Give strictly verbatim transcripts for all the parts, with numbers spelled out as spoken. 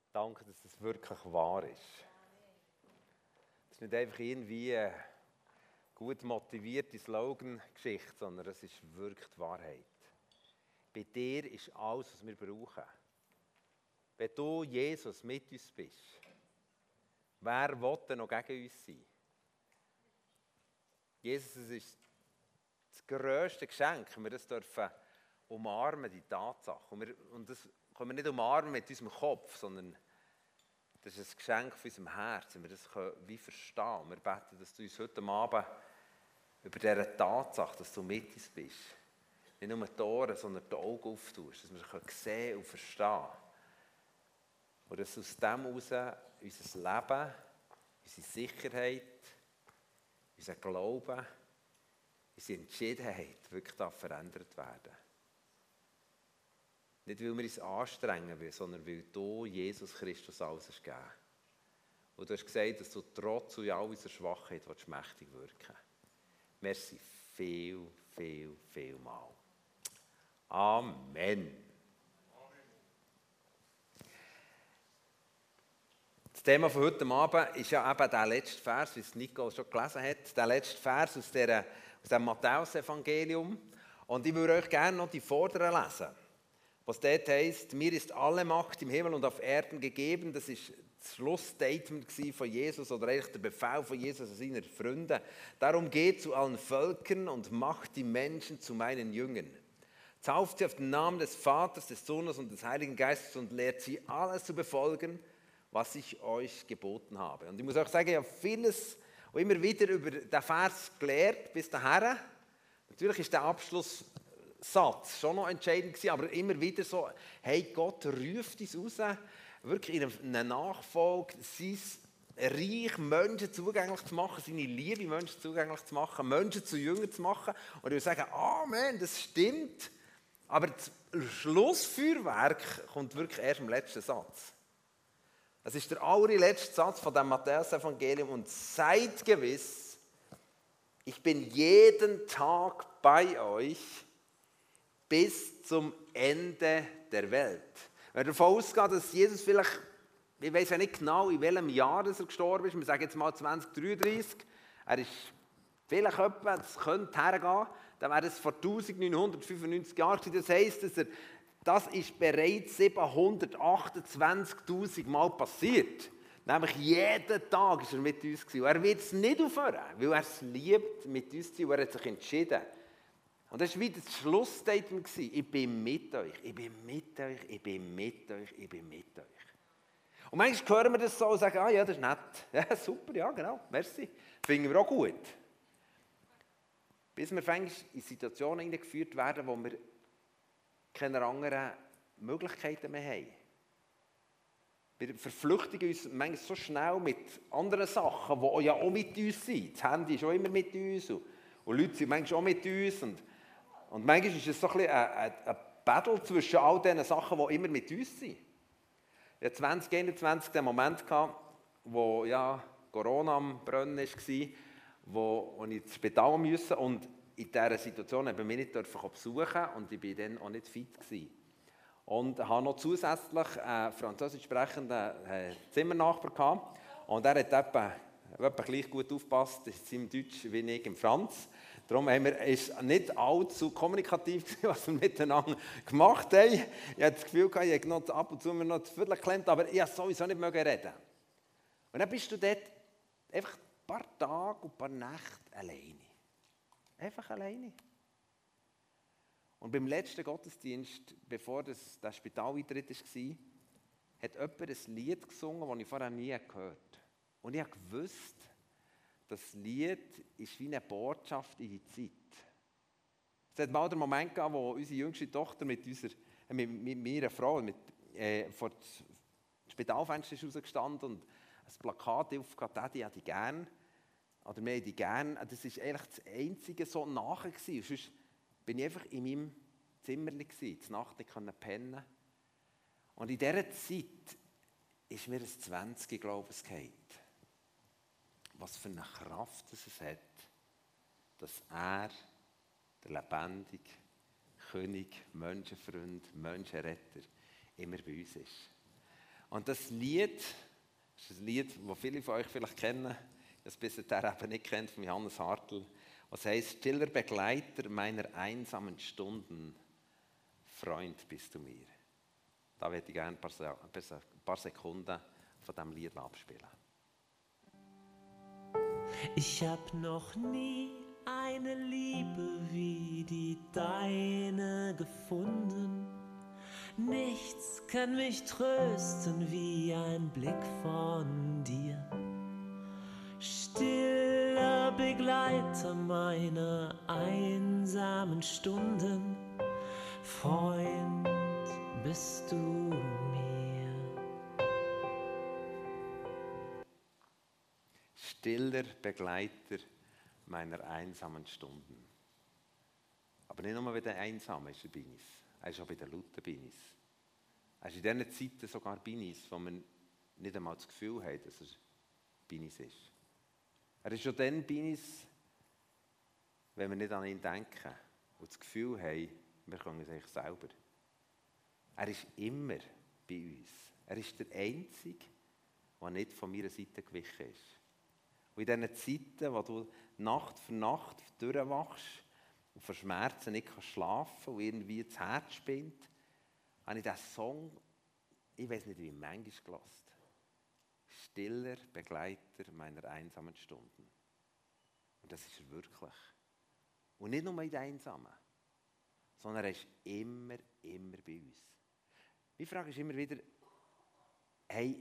Danke, dass das wirklich wahr ist. Es ist nicht einfach irgendwie eine gut motivierte Slogan-Geschichte, sondern es ist wirklich die Wahrheit. Bei dir ist alles, was wir brauchen. Wenn du, Jesus, mit uns bist, wer will denn noch gegen uns sein? Jesus, es ist das grösste Geschenk, wenn wir das dürfen umarmen, die Tatsache. Und, wir, und das können wir nicht umarmen mit unserem Kopf, sondern das ist ein Geschenk von unserem Herz, wenn wir das können, wie verstehen. Wir beten, dass du uns heute Abend über diese Tatsache, dass du mit uns bist, nicht nur die Ohren, sondern die Augen auftust, dass wir es sehen und verstehen. Und dass aus dem heraus unser Leben, unsere Sicherheit, unser Glauben, unsere Entschiedenheit wirklich verändert werden. Nicht, weil wir uns anstrengen wollen, sondern weil du, Jesus Christus, alles hast gegeben. Und du hast gesagt, dass du trotz all unserer Schwachheit mächtig wirken willst. Merci viel, viel, viel mal. Amen. Das Thema von heute Abend ist ja eben der letzte Vers, wie es Nico schon gelesen hat, der letzte Vers aus, der, aus dem Matthäus-Evangelium. Und ich würde euch gerne noch die Vorderen lesen. Was dort heisst, mir ist alle Macht im Himmel und auf Erden gegeben. Das ist das Schlussstatement von Jesus oder eigentlich der Befehl von Jesus an seine Freunde. Darum geht zu allen Völkern und macht die Menschen zu meinen Jüngern. Tauft sie auf den Namen des Vaters, des Sohnes und des Heiligen Geistes und lehrt sie alles zu befolgen, was ich euch geboten habe. Und ich muss auch sagen, ich habe vieles und immer wieder über den Vers gelernt bis dahin. Natürlich ist der Abschlusssatz schon noch entscheidend gewesen, aber immer wieder so, hey, Gott ruft uns raus, wirklich in einer Nachfolge, sein Reich Menschen zugänglich zu machen, seine Liebe Menschen zugänglich zu machen, Menschen zu Jüngern zu machen. Und ich würde sagen, Amen, das stimmt. Aber das Schlussfeuerwerk kommt wirklich erst im letzten Satz. Das ist der allerletzte Satz von dem Matthäus-Evangelium. Und seid gewiss, ich bin jeden Tag bei euch bis zum Ende der Welt. Wenn wir davon ausgehen, dass Jesus vielleicht, ich weiß ja nicht genau, in welchem Jahr er gestorben ist, wir sagen jetzt mal zwanzig dreiunddreißig, er ist vielleicht etwa, das könnte hergehen, dann wäre es vor neunzehnhundertfünfundneunzig Jahren gewesen. Das heisst, dass er, das ist bereits siebenhundertachtundzwanzigtausend Mal passiert. Nämlich jeden Tag ist er mit uns gewesen. Und er wird es nicht aufhören, weil er es liebt, mit uns zu sein, und er hat sich entschieden. Und das war wieder das Schlussstatement. Ich bin mit euch, ich bin mit euch, ich bin mit euch, ich bin mit euch. Und manchmal hören wir das so und sagen, ah ja, das ist nett. Ja, super, ja, genau, merci. Finden wir auch gut. Bis wir in Situationen hineingeführt werden, wo wir keine anderen Möglichkeiten mehr haben. Wir verflüchtigen uns manchmal so schnell mit anderen Sachen, die ja auch mit uns sind. Das Handy ist auch immer mit uns und, und Leute sind manchmal auch mit uns. Und, und manchmal ist es so ein bisschen ein, ein, ein Battle zwischen all diesen Sachen, die immer mit uns sind. Ich hatte zwanzig einundzwanzig den Moment, wo ja, Corona am Brennen war, wo, wo ich ins Spital musste. Und in dieser Situation durfte ich mich nicht besuchen und ich war dann auch nicht fit gewesen. Und habe noch zusätzlich einen französisch sprechenden Zimmernachbar gehabt. Und er hat etwa, etwa gleich gut aufgepasst in seinem Deutsch wie ich im Franz. Darum haben wir, ist es nicht allzu kommunikativ gewesen, was wir miteinander gemacht haben. Ich hatte das Gefühl, ich hätte noch ab und zu mir noch das Viertel geklemmt, aber ich konnte sowieso nicht mehr reden. Und dann bist du dort einfach ein paar Tage und ein paar Nächte alleine. Einfach alleine. Und beim letzten Gottesdienst, bevor das, der Spitaleintritt war, hat jemand ein Lied gesungen, das ich vorher nie gehört habe. Und ich wusste, das Lied ist wie eine Botschaft in die Zeit. Es hat mal den Moment gegeben, wo unsere jüngste Tochter mit, unserer, mit, mit meiner Frau mit, äh, vor das Spitalfenster ist rausgestanden und ein Plakat aufgehört, Daddy, ich hätte die gern. Oder wir haben die gern. Das war eigentlich das einzige so nachher. Sonst bin ich einfach in meinem Zimmer, die Nacht nicht pennen. Und in dieser Zeit ist mir ein zwanzig, glaube ich, gefallen. Was für eine Kraft es hat, dass er, der lebendige König, Menschenfreund, Menschenretter, immer bei uns ist. Und das Lied, das ist ein Lied, das viele von euch vielleicht kennen, das bisher eben nicht kennt, von Johannes Hartl, was heißt, stiller Begleiter meiner einsamen Stunden, Freund bist du mir. Da würde ich gerne ein paar, ein paar Sekunden von diesem Lied abspielen. Ich hab noch nie eine Liebe wie die deine gefunden. Nichts kann mich trösten wie ein Blick von dir. Stiller Begleiter meiner einsamen Stunden, Freund bist du mir. Stiller Begleiter meiner einsamen Stunden. Aber nicht nur bei den Einsamen ist er bei uns, er ist auch bei den Lauten bei uns. Er ist in diesen Zeiten sogar bei uns, wo wir nicht einmal das Gefühl haben, dass er bei uns ist. Er ist schon dann bei uns, wenn wir nicht an ihn denken und das Gefühl haben, wir können es eigentlich selber. Er ist immer bei uns. Er ist der Einzige, der nicht von meiner Seite gewichen ist. Und in diesen Zeiten, wo du Nacht für Nacht durchwachst und vor Schmerzen nicht schlafen kannst und irgendwie das Herz spinnt, habe ich diesen Song, ich weiß nicht wie manchmal gehört. Stiller Begleiter meiner einsamen Stunden. Und das ist er wirklich. Und nicht nur in den Einsamen, sondern er ist immer, immer bei uns. Meine Frage ist immer wieder, hey,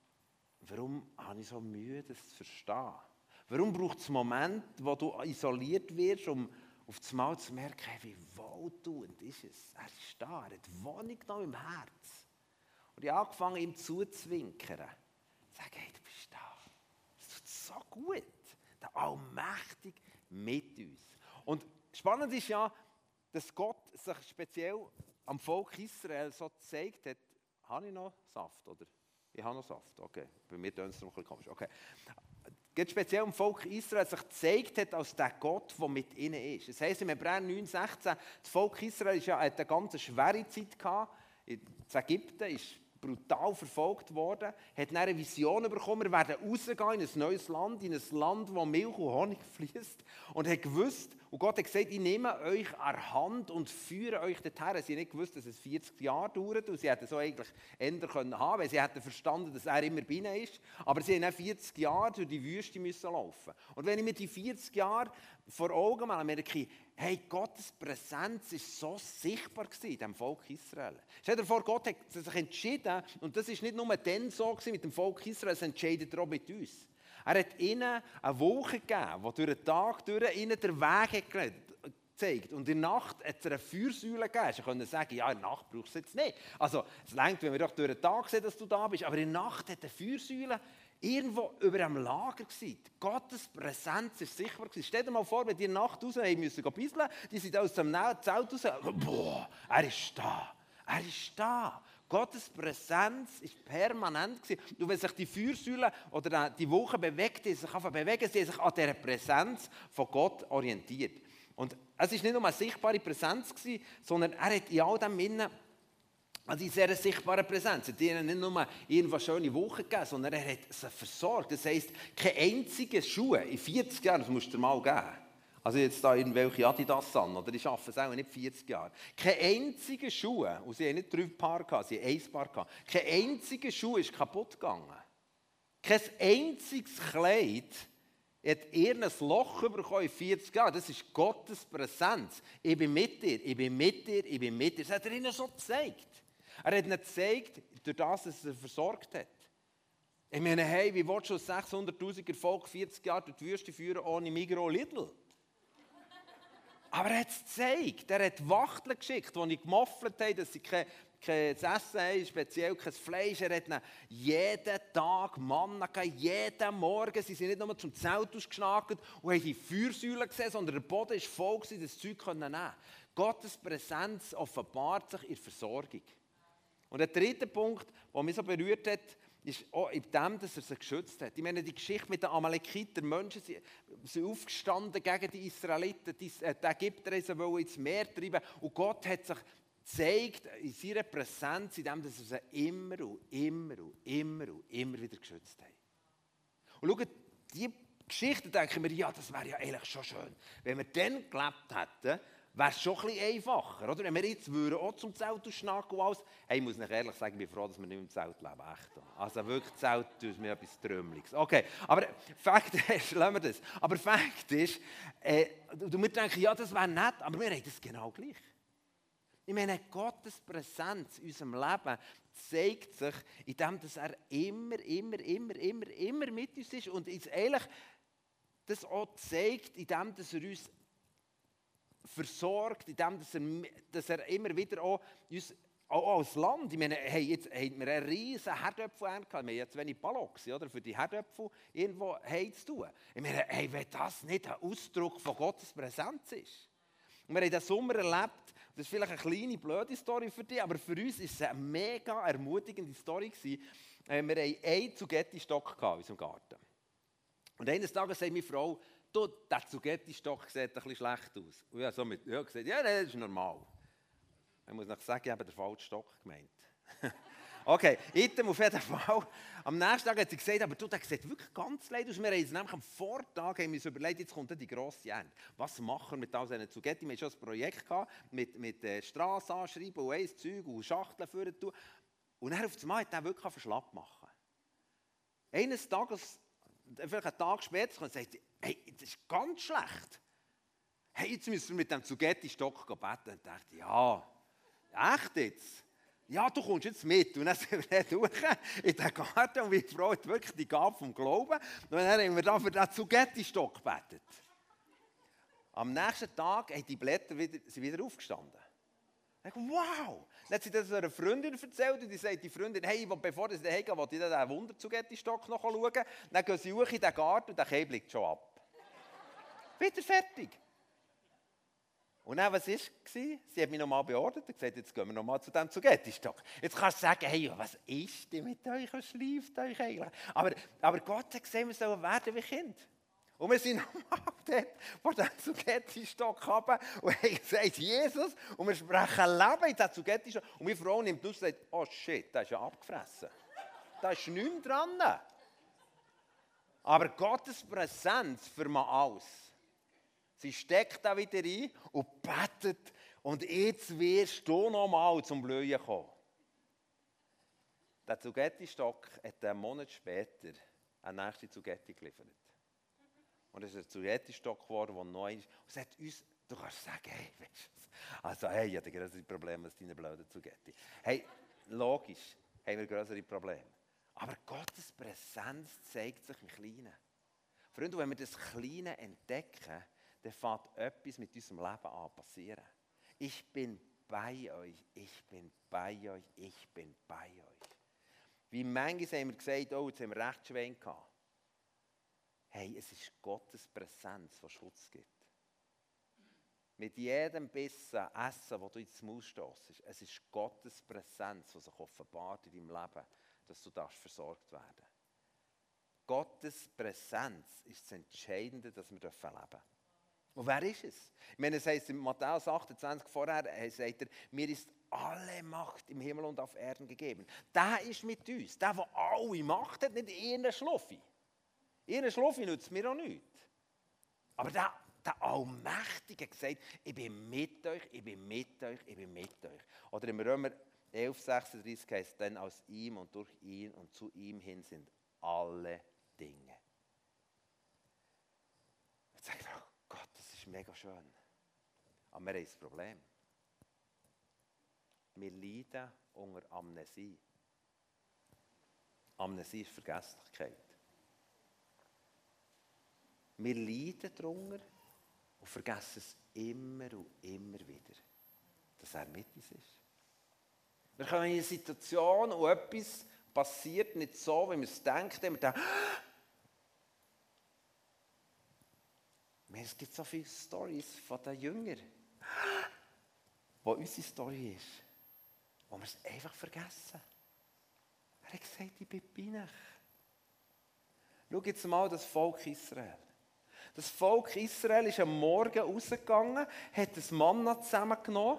warum habe ich so Mühe, das zu verstehen? Warum braucht es einen Moment, wo du isoliert wirst, um auf das Mal zu merken, hey, wie wohltuend ist es? Er ist da, er hat Wohnung noch im Herz. Und ich habe angefangen, ihm zuzwinkern. Sagen, hey, du bist da. Es tut so gut. Der Allmächtige mit uns. Und spannend ist ja, dass Gott sich speziell am Volk Israel so gezeigt hat. Habe ich noch Saft, oder? Ich habe noch Saft, okay. Bei mir tönt es noch ein bisschen komisch. Okay. Geht speziell am Volk Israel sich gezeigt hat als der Gott, der mit ihnen ist. Das heisst im Hebräer neun sechzehn, das Volk Israel ja, hat eine ganz schwere Zeit gehabt. In Ägypten ist brutal verfolgt worden, hat dann eine Vision bekommen, wir werden rausgehen in ein neues Land, in ein Land, wo Milch und Honig fließt. Und hat gewusst, und Gott hat gesagt, ich nehme euch an der Hand und führe euch dorthin. Sie haben nicht gewusst, dass es vierzig Jahre dauert und sie hätten so eigentlich ändern können haben, weil sie hätten verstanden, dass er immer bei ihnen ist. Aber sie haben dann vierzig Jahre durch die Wüste müssen laufen. Und wenn ich mir die vierzig Jahre vor Augen mache, merke ich, hey, Gottes Präsenz war so sichtbar in diesem Volk Israel. Stell dir vor, Gott hat sich entschieden, und das war nicht nur dann so mit dem Volk Israel, es entscheidet er auch mit uns. Er hat ihnen eine Wolke gegeben, die durch den Tag durch ihnen den Weg gezeigt. Und in der Nacht hat es eine Feuersäule gegeben. Sie können sagen, ja, in der Nacht brauchst du es jetzt nicht. Also, es reicht, wenn wir doch durch den Tag sehen, dass du da bist. Aber in der Nacht hat eine Feuersäule irgendwo über einem Lager gewesen. Gottes Präsenz war sichtbar gewesen. Stell dir mal vor, wenn die in der Nacht raus haben müssen bisseln, die sind aus dem Zelt raus. Boah, er ist da. Er ist da. Gottes Präsenz war permanent gewesen. Und wenn sich die Feuersäule oder die Wolken bewegt, die sich einfach bewegen, sie haben sich an dieser Präsenz von Gott orientiert. Und es war nicht nur eine sichtbare Präsenz gewesen, sondern er hat in all dem Innen, also in sehr sichtbare Präsenz, er hat ihnen nicht nur irgendwo schöne Wochen gegeben, sondern er hat sie versorgt. Das heisst, keine einzige Schuhe in vierzig Jahren, das musst du dir mal geben. Also jetzt da irgendwelche Adidas an, oder die arbeiten es auch nicht vierzig Jahre. Keine einzige Schuhe, und sie haben nicht drei Paar gehabt, sie haben ein Paar gehabt. Keine einzige Schuhe ist kaputt gegangen. Kein einziges Kleid hat ihr ein Loch bekommen in vierzig Jahren. Das ist Gottes Präsenz. Ich bin mit dir, ich bin mit dir, ich bin mit dir. Das hat er ihnen so gezeigt. Er hat ihnen gezeigt, durch das, dass er versorgt hat. Ich meine, hey, wie willst du sechshunderttausend Erfolg vierzig Jahre durch die Wüste führen ohne Migros Lidl? Aber er hat es gezeigt. Er hat Wachteln geschickt, die nicht gemoffelt haben, dass sie kein, kein Essen haben, speziell kein Fleisch. Er hat ihnen jeden Tag Manna gegeben, jeden Morgen. Sie sind nicht nur zum Zelt ausgeschnackt und haben die Feuersäule gesehen, sondern der Boden war voll, dass sie das Zeug nehmen konnten. Gottes Präsenz offenbart sich in der Versorgung. Und der dritte Punkt, der mich so berührt hat, ist auch in dem, dass er sie geschützt hat. Ich meine, die Geschichte mit den Amalekiten, die Menschen sind, sind aufgestanden gegen die Israeliten, die, äh, die Ägypter wollten ins Meer treiben. Und Gott hat sich gezeigt in seiner Präsenz, in dem, dass er sie immer und immer und geschützt haben. Und schaut, diese Geschichte denken wir, ja, das wäre ja eigentlich schon schön. Wenn wir dann gelebt hätten, wäre es schon ein bisschen einfacher. Oder? Wenn wir jetzt würden, auch zum Zelt schnacken und alles. Hey, ich muss nicht ehrlich sagen, ich bin froh, dass wir nicht im Zelt leben. Echt. Also wirklich, Zelt ist mir etwas Trümmeliges. Okay, aber Fakt ist, lassen wir das. Aber Fakt ist, äh, wir denken, ja, das wäre nett, aber wir haben das genau gleich. Ich meine, Gottes Präsenz in unserem Leben zeigt sich, indem dass er immer, immer, immer, immer, immer mit uns ist und uns eigentlich das auch zeigt, indem dass er uns versorgt, indem dass er, dass er immer wieder auch uns, auch als Land, ich meine, hey, jetzt haben wir einen riesen Herdöpfel-Ernte gehabt, wir haben jetzt wenig Ballox, oder, für die Herdöpfel irgendwo heimzutun. Ich meine, hey, wenn das nicht ein Ausdruck von Gottes Präsenz ist. Und wir haben diesen Sommer erlebt, das ist vielleicht eine kleine, blöde Story für dich, aber für uns war es eine mega ermutigende Story. Wir hatten einen Zugetti-Stock in unserem Garten. Und eines Tages sagt meine Frau, du, der Zugetti-Stock sieht ein bisschen schlecht aus. Und ich habe so mit ja gesagt, ja, das ist normal. Ich muss noch sagen, ich habe den falschen Stock gemeint. Okay, item auf jeden Fall. Am nächsten Tag hat sie gesagt, aber du, der sieht wirklich ganz leid aus. Wir haben uns nämlich am Vortag haben wir uns überlegt, jetzt kommt die grosse Ernte. Was machen wir mit all diesen Zugetti? Wir hatten schon ein Projekt gehabt, mit, mit äh, Strasse anschreiben und ein Zeug und Schachteln führen tun. Und dann auf einmal hat er wirklich verschlapp machen. Eines Tages, vielleicht einen Tag später, und sagt, hey, das ist ganz schlecht. Hey, jetzt müssen wir mit dem Zugetti-Stock beten. Und ich dachte, ja, echt jetzt? Ja, du kommst jetzt mit. Und dann sind wir durch in den Garten und meine Frau hat wirklich die Gabe vom Glauben. Und dann haben wir dann für den Zugetti-Stock gebetet. Am nächsten Tag sind die Blätter wieder, sind wieder aufgestanden. Ich dachte, wow! Dann hat sie das einer Freundin erzählt und die sagt, die Freundin, hey, bevor sie daheim gehen, wollte ich den Wunder-Zugetti-Stock noch schauen. Dann gehen sie hoch in den Garten und der Käse liegt schon ab. Wieder fertig. Und dann, was war? Sie hat mich nochmal beordert und gesagt, jetzt gehen wir nochmal zu diesem Zugetti-Stock. Jetzt kannst du sagen, hey, was ist denn mit euch, was schläft euch eigentlich? Aber, aber Gott hat gesehen, wir sollen werden wie Kind. Und wir sind nochmal dort vor diesem Zugetti-Stock runter und haben gesagt, Jesus, und wir sprechen Leben in diesem Zugetti-Stock. Und meine Frau nimmt aus und sagt, oh shit, der ist ja abgefressen. Da ist nichts dran. Aber Gottes Präsenz vermag alles. Sie steckt da wieder rein und betet. Und jetzt wirst du noch mal zum Blühen kommen. Der Zugetti-Stock hat einen Monat später einen nächsten Zugetti geliefert. Und es ist ein Zugetti-Stock geworden, der neu ist. Und es hat uns, du kannst sagen, hey, weißt du, also hey, ich habe größere Probleme als deine blöden Zugetti. Hey, logisch haben wir größere Probleme. Aber Gottes Präsenz zeigt sich im Kleinen. Freunde, wenn wir das Kleine entdecken, dann fängt etwas mit unserem Leben an passieren. Ich bin bei euch, ich bin bei euch, ich bin bei euch. Wie manchmal haben wir gesagt, oh, jetzt haben wir recht Schwein gehabt. Hey, es ist Gottes Präsenz, die Schutz gibt. Mit jedem Bissen Essen, das du ins Maul stossest, es ist Gottes Präsenz, die sich offenbart in deinem Leben, dass du darfst versorgt werden darfst. Gottes Präsenz ist das Entscheidende, dass wir leben dürfen. Und wer ist es? Ich meine, es heisst in Matthäus achtundzwanzig vorher, sagt er, mir ist alle Macht im Himmel und auf Erden gegeben. Der ist mit uns. Der, der alle Macht hat, nicht irgendein Schluffi. Irgendein Schluffi nützt mir auch nichts. Aber der, der Allmächtige hat gesagt, ich bin mit euch, ich bin mit euch, ich bin mit euch. Oder im Römer elf sechsunddreißig heißt es, denn aus ihm und durch ihn und zu ihm hin sind alle Dinge. Ich sage, oh Gott, das ist mega schön. Aber wir haben ein Problem. Wir leiden unter Amnesie. Amnesie ist Vergesslichkeit. Wir leiden darunter und vergessen es immer und immer wieder, dass er mit uns ist. Wir kommen in eine Situation, wo etwas passiert nicht so, wie wir es denken. Wir denken, es gibt so viele Storys von den Jüngern, wo unsere Story ist, wo wir es einfach vergessen. Er hat gesagt, ich bin bei euch. Schau jetzt mal das Volk Israel. Das Volk Israel ist am Morgen rausgegangen, hat das Manna zusammengenommen.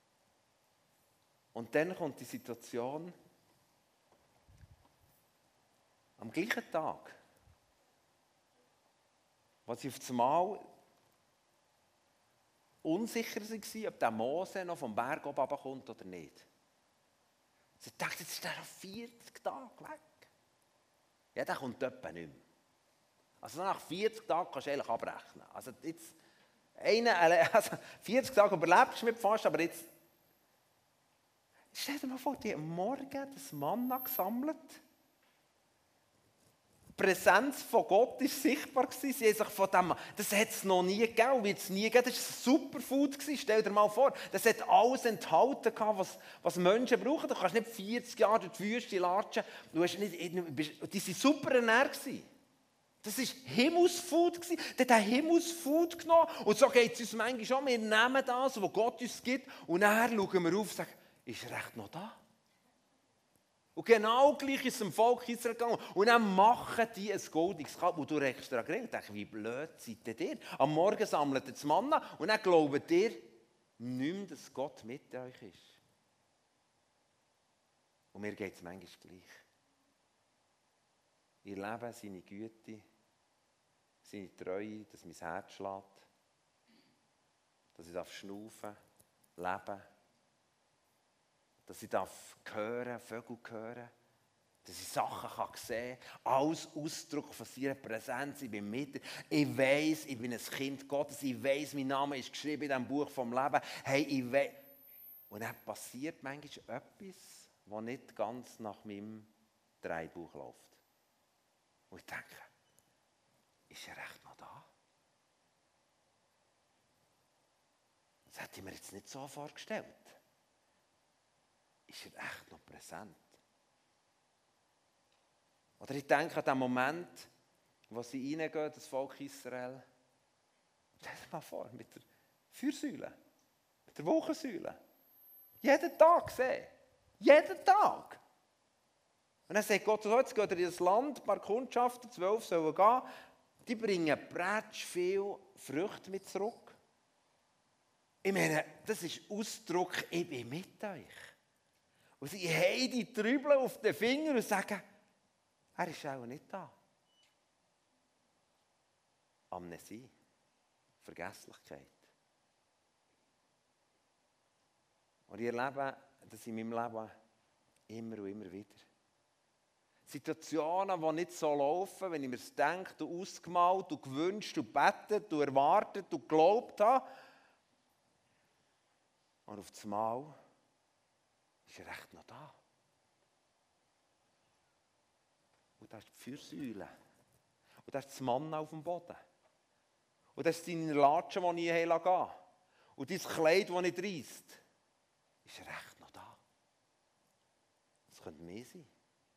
Und dann kommt die Situation, Am gleichen Tag, als sie auf einmal unsicher waren, ob der Mose noch vom Berg oben runterkommt oder nicht. Sie dachten, jetzt ist der noch vierzig Tage weg. Ja, der kommt etwa nicht mehr. Also nach vierzig Tagen kannst du eigentlich abrechnen. Also jetzt, eine, also vierzig Tage überlebst du mit fast, aber jetzt... Stell dir mal vor, die haben am Morgen das Manna gesammelt. Die Präsenz von Gott war sichtbar. Sie haben sich von dem, das hat es noch nie gegeben, wird es nie gegeben. Das war ein Superfood. Stell dir mal vor, das hat alles enthalten, was, was Menschen brauchen. Du kannst nicht vierzig Jahre durch die Wüste latschen. Du hast nicht, die waren super ernährt. Das war Himmelsfood. Der hat ein Himmelsfood genommen. Und so geht es uns manchmal schon. Wir nehmen das, was Gott uns gibt, und dann schauen wir auf und sagen, ist er echt noch da? Und genau gleich ist es dem Volk Israel gegangen. Und dann machen die ein goldiges Kalb. Und du rechnest daran geredet. Ich denke, wie blöd seid ihr? Am Morgen sammelt ihr das Manna und dann glaubt ihr nicht mehr, dass Gott mit euch ist. Und mir geht es manchmal gleich. Ihr Leben, seine Güte, seine Treue, dass mein Herz schlägt, dass ich schnaufen darf, leben, dass ich darf hören, Vögel hören, dass ich Sachen kann sehen kann, alles Ausdruck von seiner Präsenz. Ich bin mit, ich weiss, ich bin ein Kind Gottes, ich weiss, mein Name ist geschrieben in diesem Buch vom Leben. Hey, ich weiss. Und dann passiert manchmal etwas, was nicht ganz nach meinem Drehbuch läuft. Und ich denke, ist er echt noch da? Das hätte ich mir jetzt nicht so vorgestellt. Ist er echt noch präsent? Oder ich denke an den Moment, wo sie reingehen, das Volk Israel. Stell dir mal vor, mit der Feuersäule, mit der Wochensäule. Jeden Tag sehen. Jeden Tag. Und dann sagt Gott, so, jetzt geht er in das Land, ein paar Kundschaften, zwölf sollen gehen, die bringen brätsch viel Früchte mit zurück. Ich meine, das ist Ausdruck, ich bin mit euch. Und sie haben die Trübel auf den Fingern und sagen, er ist auch nicht da. Amnesie, Vergesslichkeit. Und ich erlebe das in meinem Leben immer und immer wieder. Situationen, die nicht so laufen, wenn ich mir es denke, du ausgemalt, du gewünscht, du betet, du erwartet, du geglaubt habe. Und auf das Mal ist er echt noch da. Und da ist die Feuersäule. Und da ist das Manna auf dem Boden. Und das ist deine Latschen, die ich hier gehen lasse. Und dein Kleid, das nicht reisst. Ist er echt noch da? Das könnte mehr sein.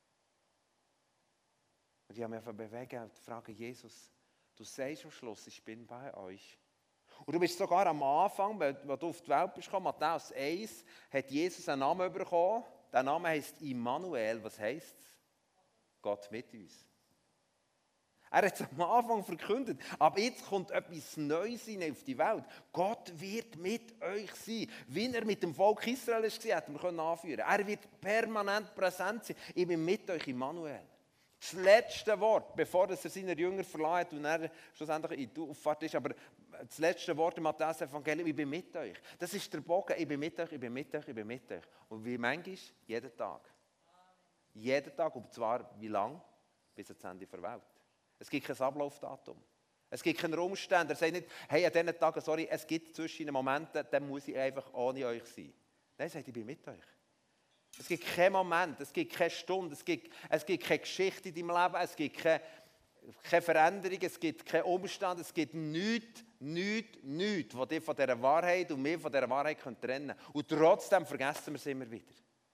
Und ich habe mich einfach bewegen und frage, Jesus, du sagst am Schluss, ich bin bei euch. Und du bist sogar am Anfang, als du auf die Welt bist gekommen, Matthäus eins, hat Jesus einen Namen bekommen. Der Name heisst Immanuel. Was heisst es? Gott mit uns. Er hat es am Anfang verkündet, aber jetzt kommt etwas Neues hinein auf die Welt. Gott wird mit euch sein. Wie er mit dem Volk Israel war, hätten wir anführen können. Er wird permanent präsent sein. Ich bin mit euch, Immanuel. Das letzte Wort, bevor er seine Jünger verlassen hat und er schlussendlich in die Auffahrt ist, aber das letzte Wort im Matthäus-Evangelium, ich bin mit euch. Das ist der Bogen, ich bin mit euch, ich bin mit euch, ich bin mit euch. Und wie manchmal? Jeden Tag. Jeden Tag, und zwar wie lange? Bis ans Ende der Welt. Es gibt kein Ablaufdatum. Es gibt keine Umstände. Er sagt nicht, hey, an diesen Tagen, sorry, es gibt zwischen Momente, dann muss ich einfach ohne euch sein. Nein, er sagt, ich bin mit euch. Es gibt keinen Moment, es gibt keine Stunde, es gibt, es gibt keine Geschichte in deinem Leben, es gibt keine, keine Veränderung, es gibt keinen Umstand, es gibt nichts, nichts, nichts, was dich von dieser Wahrheit und mir von dieser Wahrheit trennen können. Und trotzdem vergessen wir es immer wieder.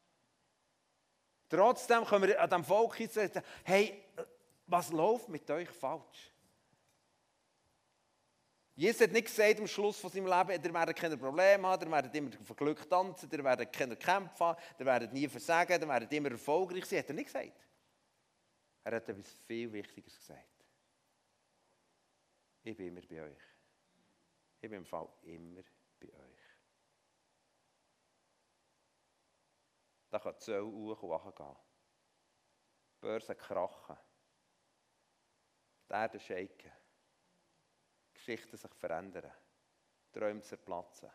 Trotzdem können wir an diesem Volk sagen, hey, was läuft mit euch falsch? Jesus hat nicht gesagt am Schluss von seinem Leben, ihr werdet keine Probleme haben, ihr werdet immer von Glück tanzen, ihr werdet keine Kämpfe haben, ihr werdet nie versagen, ihr werdet immer erfolgreich sein. Hat er nicht gesagt. Er hat etwas viel Wichtigeres gesagt. Ich bin immer bei euch. Ich bin im Fall immer bei euch. Da kann die Zölle hoch und runter gehen. Die Börse krachen. die Erde shaken, Geschichten sich verändern, Träume zerplatzen,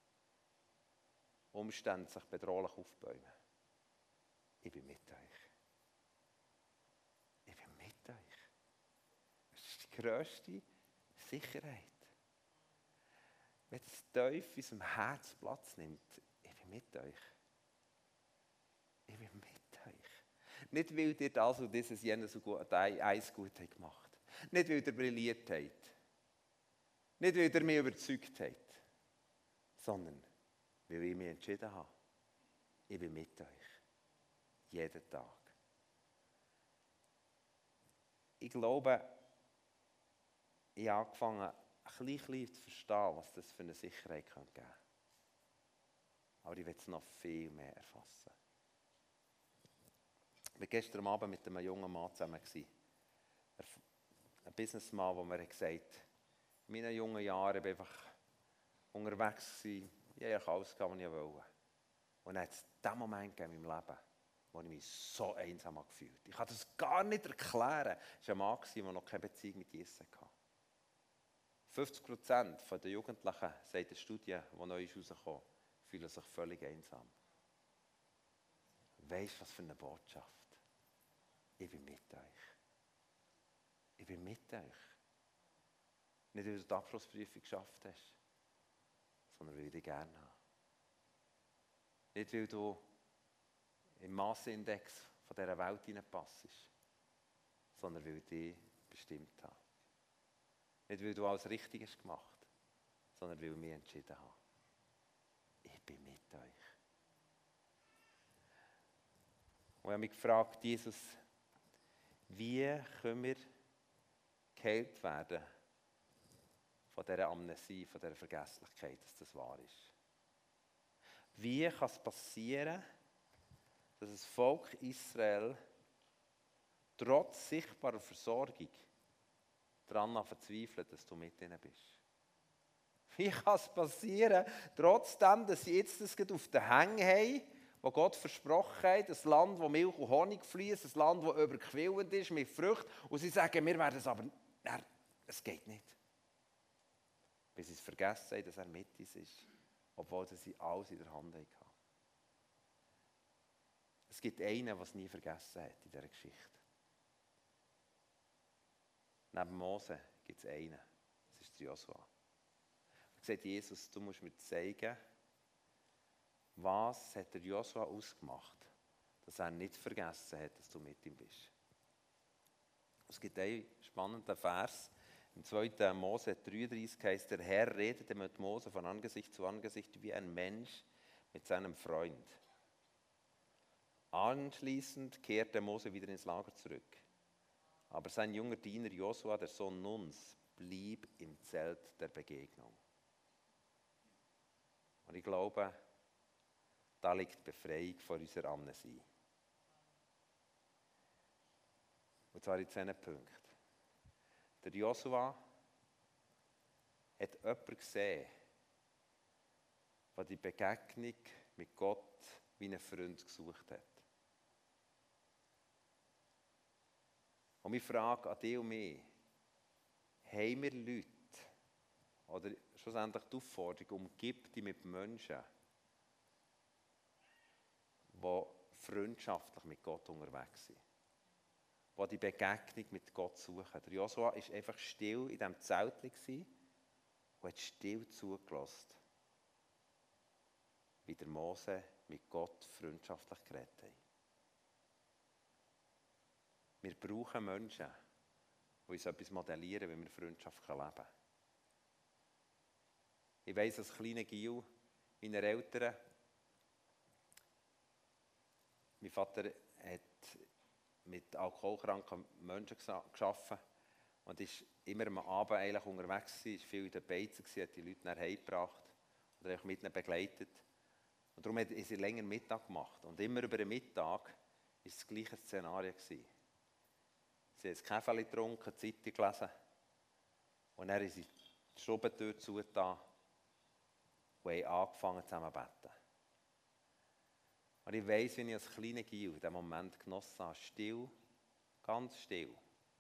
Umstände sich bedrohlich aufbäumen. Ich bin mit euch. Ich bin mit euch. Das ist die grösste Sicherheit. Wenn es tief in unserem Herz Platz nimmt, ich bin mit euch. Ich bin mit euch. Nicht, weil ihr das und dieses jenes so gut, eins gut habt gemacht. Nicht, weil ihr brilliert habt. Nicht, weil ihr mich überzeugt habt. Sondern, weil ich mich entschieden habe. Ich bin mit euch. Jeden Tag. Ich glaube, ich habe angefangen, ein bisschen zu verstehen, was das für eine Sicherheit geben kann. Aber ich will es noch viel mehr erfassen. Ich war gestern Abend mit einem jungen Mann zusammen. Ein Businessman, der mir gesagt hat, in meinen jungen Jahren war ich einfach unterwegs. Ich habe alles gehabt, was ich wollte. Und dann hat es diesen Moment in meinem Leben, wo ich mich so einsam gefühlt habe. Ich kann das gar nicht erklären. Es war ein Mann, der noch keine Beziehung mit Jesus hatte. fünfzig Prozent der Jugendlichen, sagt eine Studie, die neu herausgekommen ist, fühlen sich völlig einsam. Weisst du, was für eine Botschaft? Ich bin mit euch. Ich bin mit euch. Nicht, weil du die Abschlussprüfung geschafft hast, sondern weil ich dich gerne habe. Nicht, weil du im Massenindex von dieser Welt hineinpassst, sondern weil ich dich bestimmt habe. Nicht, weil du alles richtig hast gemacht, sondern weil ich mich entschieden habe. Ich bin mit euch. Und ich habe mich gefragt, Jesus, wie können wir geheilt werden von dieser Amnesie, von dieser Vergesslichkeit, dass das wahr ist? Wie kann es passieren, dass das Volk Israel trotz sichtbarer Versorgung daran verzweifelt, dass du mit ihnen bist? Wie kann es passieren, trotzdem, dass sie jetzt das auf den Hängen haben, wo Gott versprochen hat, ein Land, wo Milch und Honig fließt, ein Land, das überquellend ist mit Früchten, und sie sagen, wir werden es aber, nein, es geht nicht. Bis sie es vergessen haben, dass er mit uns ist, obwohl sie alles in der Hand hatten. Es gibt einen, der es nie vergessen hat in dieser Geschichte. Neben Mose gibt es einen, das ist Josua. Er sagt, Jesus, du musst mir zeigen, was hat der Josua ausgemacht, dass er nicht vergessen hat, dass du mit ihm bist. Es gibt einen spannenden Vers, im zweiten Mose dreiunddreißig heißt, der Herr redete mit Mose von Angesicht zu Angesicht wie ein Mensch mit seinem Freund. Anschließend kehrte Mose wieder ins Lager zurück. Aber sein junger Diener Josua, der Sohn Nuns, blieb im Zelt der Begegnung. Und ich glaube, da liegt die Befreiung von unserer Amnesie. Und zwar in zwei Punkten. Der Josua hat jemanden gesehen, der die Begegnung mit Gott wie einen Freund gesucht hat. Und meine Frage an dich und mich, haben wir Leute, oder schlussendlich die Aufforderung, umgib dich mit Menschen, die freundschaftlich mit Gott unterwegs sind, die die Begegnung mit Gott suchen. Der Josua war einfach still in diesem Zelt und hat still zugelassen, wie der Mose mit Gott freundschaftlich geredet hat. Wir brauchen Menschen, die uns etwas modellieren, wie wir Freundschaft leben können. Ich weiss, als kleiner Gil meiner Eltern, mein Vater hat mit alkoholkranken Menschen gearbeitet und ist immer am Abend eigentlich unterwegs gewesen, war viel in den Beizen, hat die Leute nach Hause gebracht oder auch mit ihnen begleitet. Und darum hat sie länger Mittag gemacht. Und immer über den Mittag war das gleiche Szenario gewesen. Sie haben ein Kaffee getrunken, die Zeitung gelesen und dann haben sie die Stubentür zugetan und haben angefangen zusammen zu beten. Und ich weiss, wie ich als kleiner Gil in diesem Moment genossen habe, still, ganz still,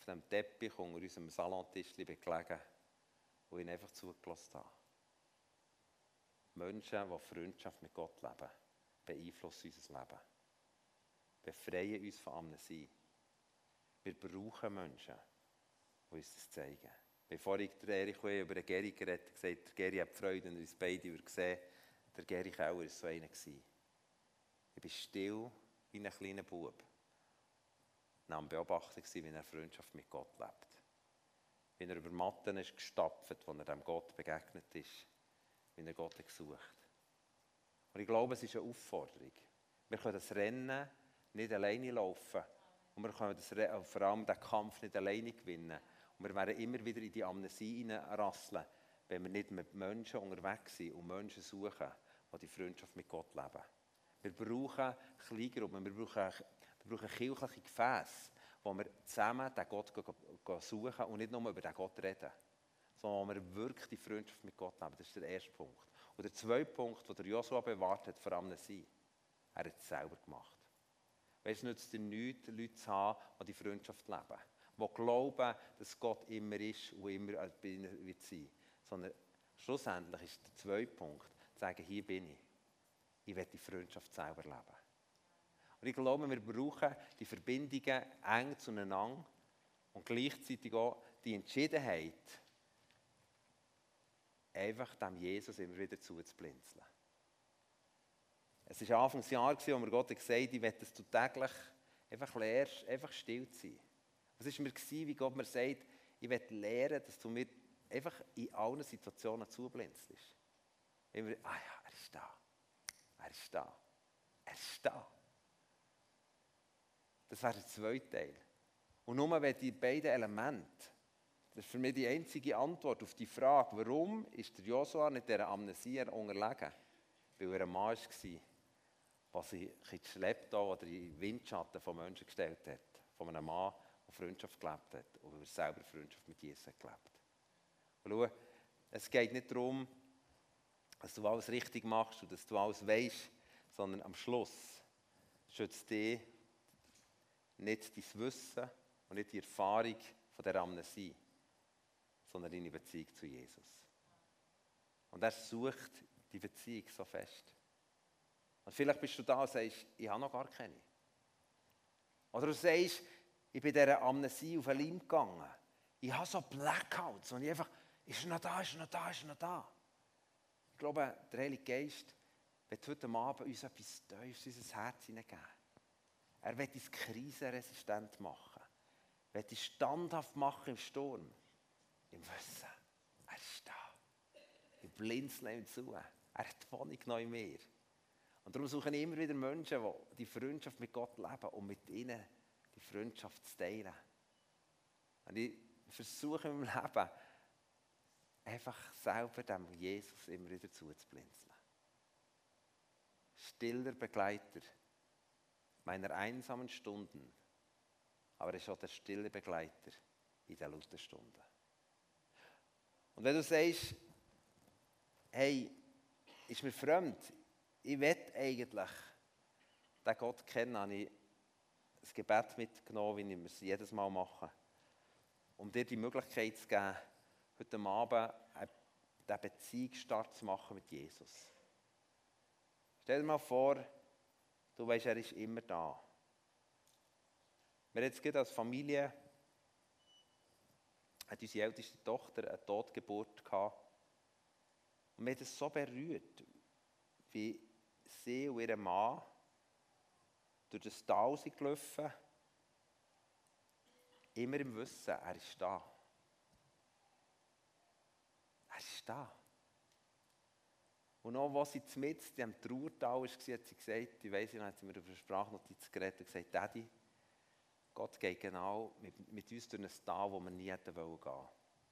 auf dem Teppich unter unserem Salontisch gelegen und ihn einfach zugelassen habe. Menschen, die Freundschaft mit Gott leben, beeinflussen unser Leben. Befreien uns von Amnesie. Wir brauchen Menschen, die uns das zeigen. Bevor ich der Erich über den Geri geredet habe, gesagt, der Geri hat Freude, wenn er uns beide gesehen. Der Geri Keller war so einer. Ich war still wie ein kleiner Bub. Ich war beobachtet, wie er Freundschaft mit Gott lebt. Wie er über Matten ist gestapft, als er dem Gott begegnet ist. Wie er Gott gesucht. Und ich glaube, es ist eine Aufforderung. Wir können das Rennen nicht alleine laufen. Und wir können das, vor allem den Kampf nicht alleine gewinnen. Und wir werden immer wieder in die Amnesie hineinrasseln, wenn wir nicht mit Menschen unterwegs sind und Menschen suchen, die die Freundschaft mit Gott leben. Wir brauchen Kleingruppen, wir brauchen, wir brauchen kirchliche Gefäße, wo wir zusammen den Gott suchen und nicht nur über den Gott reden, sondern wo wir wirklich die Freundschaft mit Gott leben. Das ist der erste Punkt. Und der zweite Punkt, den der Josua bewahrt hat vor Amnesie, er hat es selber gemacht. Weißt du, es nützt dir nichts, Leute zu haben, die die Freundschaft leben, die glauben, dass Gott immer ist und immer bei ihnen wird sein. Sondern schlussendlich ist der zweite Punkt, zu sagen, hier bin ich. Ich will die Freundschaft selber leben. Und ich glaube, wir brauchen die Verbindungen eng zueinander und gleichzeitig auch die Entschiedenheit, einfach dem Jesus immer wieder zuzublinzeln. Es war Anfangsjahr, wo mir Gott gesagt hat, ich will, dass du täglich einfach lernst, einfach still zu sein. Es war mir, wie Gott mir sagt, ich will lernen, dass du mir einfach in allen Situationen zublinzelst. Immer, ah ja, er ist da. Er ist da. Er ist da. Das wäre der zweite Teil. Und nur wenn die beiden Elemente, das ist für mich die einzige Antwort auf die Frage, warum ist der Josua nicht dieser Amnesie unterlegen? Weil er ein Mann war, der sich in die Schlepptau oder in die Windschatten von Menschen gestellt hat. Von einem Mann, der Freundschaft gelebt hat und er selber Freundschaft mit Jesus hat gelebt. Und schau, es geht nicht darum, dass du alles richtig machst und dass du alles weisst, sondern am Schluss schützt dich nicht dein Wissen und nicht die Erfahrung von der Amnesie, sondern deine Beziehung zu Jesus. Und er sucht die Beziehung so fest. Und vielleicht bist du da und sagst, ich habe noch gar keine. Oder du sagst, ich bin dieser Amnesie auf den Leim gegangen. Ich habe so Blackouts und ich einfach, ist er noch da, ist er noch da, ist er noch da. Ich glaube, der Heilige Geist wird heute Abend uns etwas Tiefes in unser Herz hineingeben. Er wird uns krisenresistent machen. Er wird uns standhaft machen im Sturm. Im Wissen, er ist da. Ich blinzeln ihm zu. Er hat die Wohnung noch in mir. Und darum suche ich immer wieder Menschen, die die Freundschaft mit Gott leben und mit ihnen die Freundschaft zu teilen. Und ich versuche in meinem Leben, einfach selber dem Jesus immer wieder zuzublinzeln. Stiller Begleiter meiner einsamen Stunden, aber er ist auch der stille Begleiter in den lauten Stunden. Und wenn du sagst, hey, ist mir fremd, ich will eigentlich den Gott kennen, habe ich ein Gebet mitgenommen, wie wir es jedes Mal machen, um dir die Möglichkeit zu geben, heute Abend einen Beziehungsstart zu machen mit Jesus. Stell dir mal vor, du weißt, er ist immer da. Wir haben jetzt gerade als Familie, hat unsere älteste Tochter eine Totgeburt gehabt. Und mich hat es so berührt, wie sie und ihr Mann durch das Tal sind gelaufen, immer im Wissen, er ist da. Er ist da. Und auch als sie mitten in diesem Trauertal war, hat sie gesagt, ich weiss nicht, hat sie mir über eine Sprachnotiz geredet und gesagt, Daddy, Gott geht genau mit, mit uns durch ein Tal, wo wir nie hätten gehen wollen.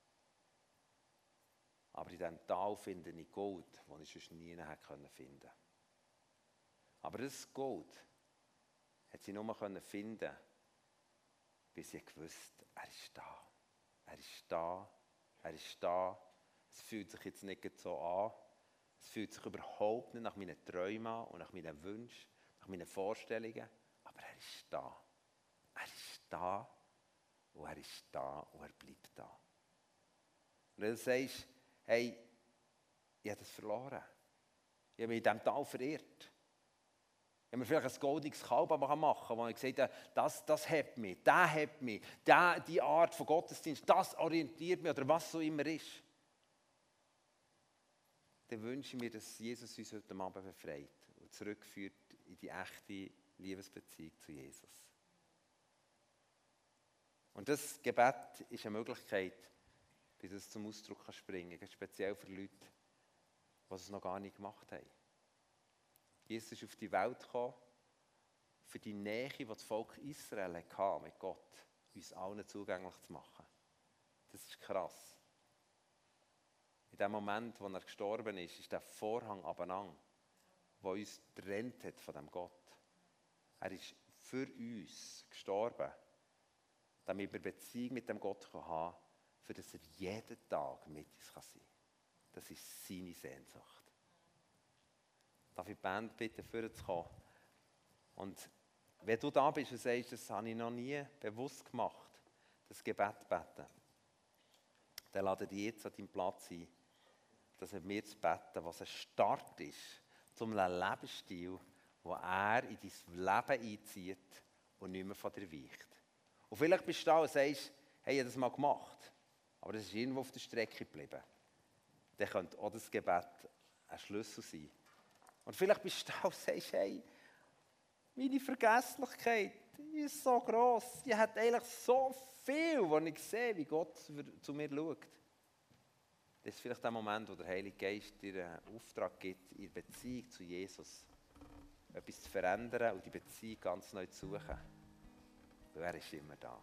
Aber in diesem Tal finde ich Gold, das ich sonst nie hätte finden können. Aber das Gold hat sie nur finden, weil sie gewusst, er ist da. Er ist da. Er ist da. Es fühlt sich jetzt nicht so an. Es fühlt sich überhaupt nicht nach meinen Träumen an und nach meinen Wünschen, nach meinen Vorstellungen. Aber er ist da. Er ist da Und er ist da und er bleibt da. Und wenn du sagst, hey, ich habe das verloren. Ich habe mich in diesem Tal verirrt. Ich habe mir vielleicht ein goldenes Kalb machen, wo ich gesagt habe, das, das hebt mich, der hebt mich, der, die Art von Gottesdienst, das orientiert mich oder was so immer ist. Dann wünsche ich mir, dass Jesus uns heute Abend befreit und zurückführt in die echte Liebesbeziehung zu Jesus. Und das Gebet ist eine Möglichkeit, wie das zum Ausdruck kann springen kann, speziell für Leute, die es noch gar nicht gemacht haben. Jesus ist auf die Welt gekommen, für die Nähe, die das Volk Israel hatte mit Gott, uns allen zugänglich zu machen. Das ist krass. In dem Moment, wo er gestorben ist, ist der Vorhang abeinander, der uns getrennt hat von dem Gott. Er ist für uns gestorben, damit wir Beziehung mit dem Gott haben können, für das er jeden Tag mit uns sein kann. Das ist seine Sehnsucht. Darf ich die Band bitten, vorzukommen? Und wenn du da bist und sagst, das habe ich noch nie bewusst gemacht, das Gebet beten, dann lade dich jetzt an deinem Platz ein, dass wir mir zu beten, was ein Start ist zum Lebensstil, wo er in dein Leben einzieht und nicht mehr von dir weicht. Und vielleicht bist du da und sagst, hey, ich habe das mal gemacht, aber das ist irgendwo auf der Strecke geblieben. Dann könnte auch das Gebet ein Schlüssel sein. Und vielleicht bist du da und sagst, hey, meine Vergesslichkeit ist so gross. Ich habe eigentlich so viel, wo ich sehe, wie Gott zu mir schaut. Das ist vielleicht der Moment, wo der Heilige Geist dir einen Auftrag gibt, in der Beziehung zu Jesus etwas zu verändern und die Beziehung ganz neu zu suchen. Weil er ist immer da.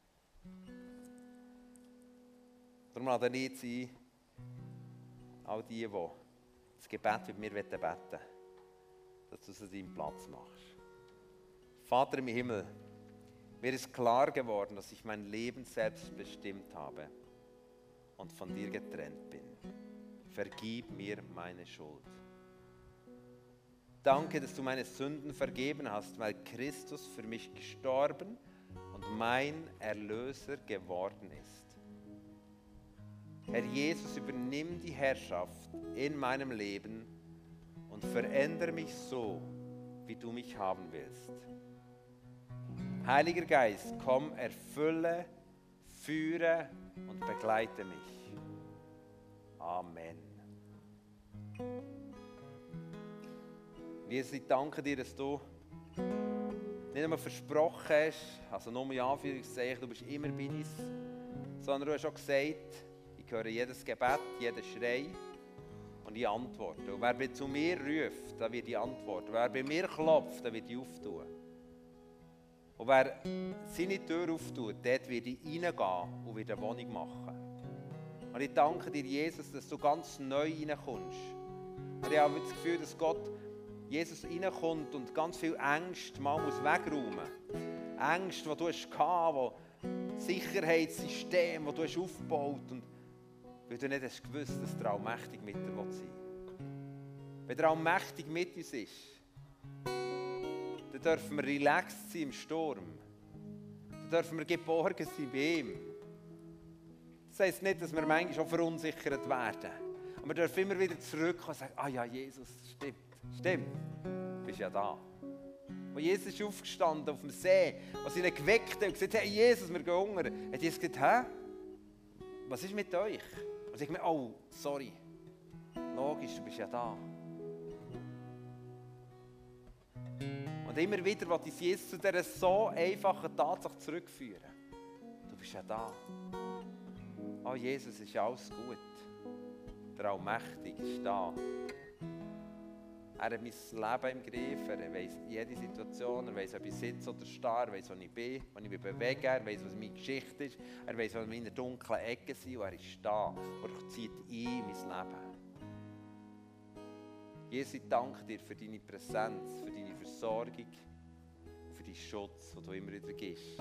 Darum lade ich jetzt ein, all die, die das Gebet mit mir beten wollen, dass du es an deinem Platz machst. Vater im Himmel, mir ist klar geworden, dass ich mein Leben selbst bestimmt habe und von dir getrennt bin. Vergib mir meine Schuld. Danke, dass du meine Sünden vergeben hast, weil Christus für mich gestorben und mein Erlöser geworden ist. Herr Jesus, übernimm die Herrschaft in meinem Leben und verändere mich so, wie du mich haben willst. Heiliger Geist, komm, erfülle, führe und begleite mich. Amen. Jesus, ich danke dir, dass du nicht einmal versprochen hast, also nur in Anführungszeichen, du bist immer bei uns, sondern du hast auch gesagt, ich höre jedes Gebet, jeden Schrei und ich antworte. Und wer zu mir ruft, der wird ich antworten. Wer bei mir klopft, der wird ich auftun. Und wer seine Tür auftut, dort wird ich reingehen und wird eine Wohnung machen. Und ich danke dir, Jesus, dass du ganz neu reinkommst. Und ich habe das Gefühl, dass Gott, Jesus reinkommt und ganz viel Ängste mal muss wegräumen muss. Ängste, die du hast gehabt, die Sicherheitssystem, das du hast aufgebaut und weil du nicht hast gewusst, dass der Allmächtig mit dir sein will. Wenn der Allmächtig mit uns ist, dann dürfen wir relaxed sein im Sturm. Dann dürfen wir geborgen sein bei ihm. Das heisst nicht, dass wir manchmal auch verunsichert werden. Aber wir dürfen immer wieder zurückkommen und sagen, ah ja, Jesus, stimmt, stimmt, du bist ja da. Als Jesus ist aufgestanden auf dem See, als ihn geweckt hat und gesagt, hey Jesus, wir gehen unter, hat Jesus gesagt, hä? Was ist mit euch? Und ich mir, oh, sorry. Logisch, du bist ja da. Und immer wieder will ich Jesus zu dieser so einfachen Tatsache zurückführen. Du bist ja da. Oh, Jesus, ist ja alles gut. Der Allmächtige ist da. Er hat mein Leben im Griff, er weiss jede Situation, er weiss, ob ich sitze oder stehe, er weiss, wo ich bin, wo ich mich bewege, er weiss, was meine Geschichte ist, er weiss, was meine dunklen Ecken sind und er ist da und er zieht ein in mein Leben. Jesus, ich danke dir für deine Präsenz, für deine Versorgung, für deinen Schutz, den du immer wieder gibst.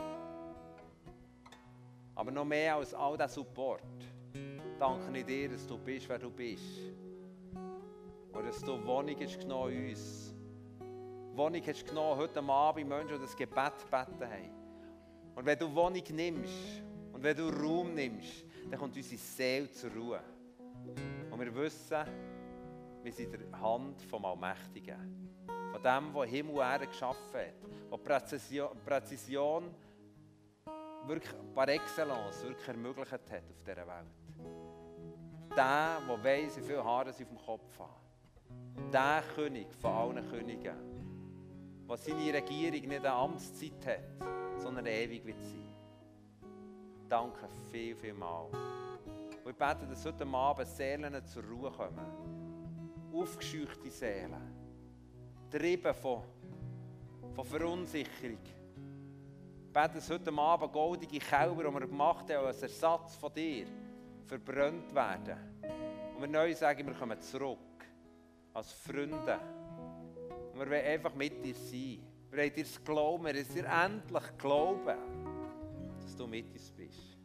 Aber noch mehr als all diesen Support, danke ich dir, dass du bist, wer du bist. Und dass du Wohnung hast genommen in uns. Wohnung hast genommen heute Abend, Menschen, die das Gebet gebeten haben. Und wenn du Wohnung nimmst und wenn du Raum nimmst, dann kommt unsere Seele zur Ruhe. Und wir wissen, wir sind in der Hand vom Allmächtigen. Von dem, der Himmel und Erde geschaffen hat. Der Präzision, Präzision wirklich par excellence wirklich ermöglicht hat auf dieser Welt. Der, der weiss, wie viele Haare sie auf dem Kopf haben. Der König von allen Königen, der seine Regierung nicht eine Amtszeit hat, sondern ewig wird sein. Danke viel, viel mal. Und ich bete, dass heute Abend Seelen zur Ruhe kommen. Aufgescheuchte Seelen. Getrieben von, von Verunsicherung. Ich bete, dass heute Abend goldige Kälber, die wir gemacht haben, als Ersatz von dir, verbrannt werden. Und wir neu sagen, wir kommen zurück. Als Freunde. Und wir wollen einfach mit dir sein. Wir wollen dir glauben, wir wollen dir endlich glauben, dass du mit uns bist.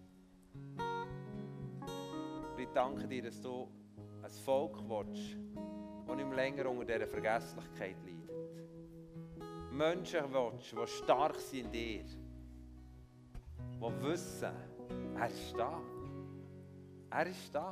Und ich danke dir, dass du ein Volk willst, das nicht mehr länger unter dieser Vergesslichkeit leidet. Menschen willst, die stark sind in dir, die wissen, er ist da. Er ist da.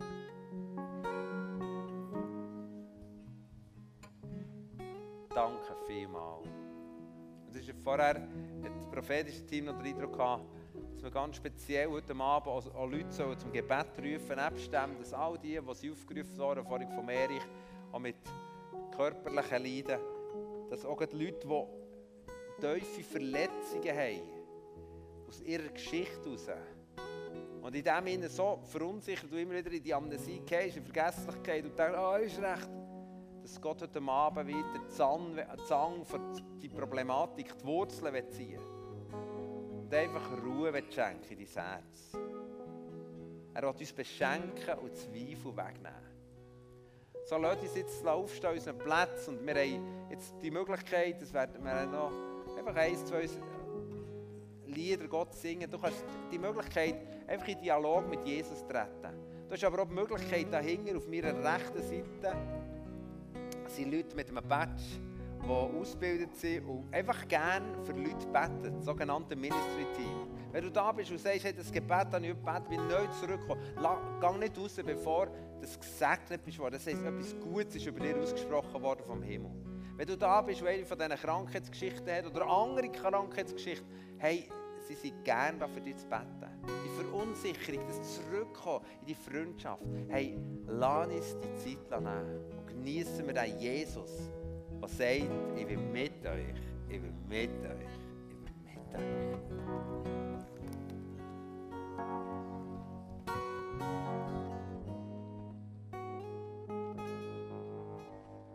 Danke vielmals. Und es ist vorher, hat das prophetische Team noch den Eindruck gehabt, dass wir ganz speziell heute Abend auch, auch Leute sollen zum Gebet rufen, nebst dem, dass all die, die sie aufgerufen wurden, vorhin von Erich, auch mit körperlichen Leiden, dass auch die Leute, die tiefe Verletzungen haben, aus ihrer Geschichte heraus, und in dem Sinne so verunsichert, du immer wieder in die Amnesie gehst, in Vergesslichkeit und denkst, ah, oh, ist recht, dass Gott heute Abend wieder den Zahn, den Zahn für die Problematik, die Wurzeln ziehen will. Und einfach Ruhe schenken in dein Herz. Er will uns beschenken und Zweifel wegnehmen. So, lasst uns jetzt aufstehen an unseren Plätzen und wir haben jetzt die Möglichkeit, das werden wir noch einfach eins, zwei Lieder Gott singen. Du hast die Möglichkeit, einfach in Dialog mit Jesus zu treten. Du hast aber auch die Möglichkeit, dahinter auf meiner rechten Seite sind Leute mit einem Badge, die ausgebildet sind und einfach gerne für Leute beten, das sogenannte Ministry Team. Wenn du da bist und sagst, hey, das Gebet habe ich gebetet, bin neu zurückgekommen, geh nicht raus, bevor du gesegnet bist worden. Das heisst, etwas Gutes ist über dir ausgesprochen worden vom Himmel. Wenn du da bist, weil eine von diesen Krankheitsgeschichten hat oder andere Krankheitsgeschichten, hey, sie sind gerne da für dich zu beten. Die Verunsicherung, das Zurückkommen in die Freundschaft. Hey, lass uns die Zeit nehmen und genießen wir den Jesus, der sagt, ich bin mit euch, ich bin mit euch.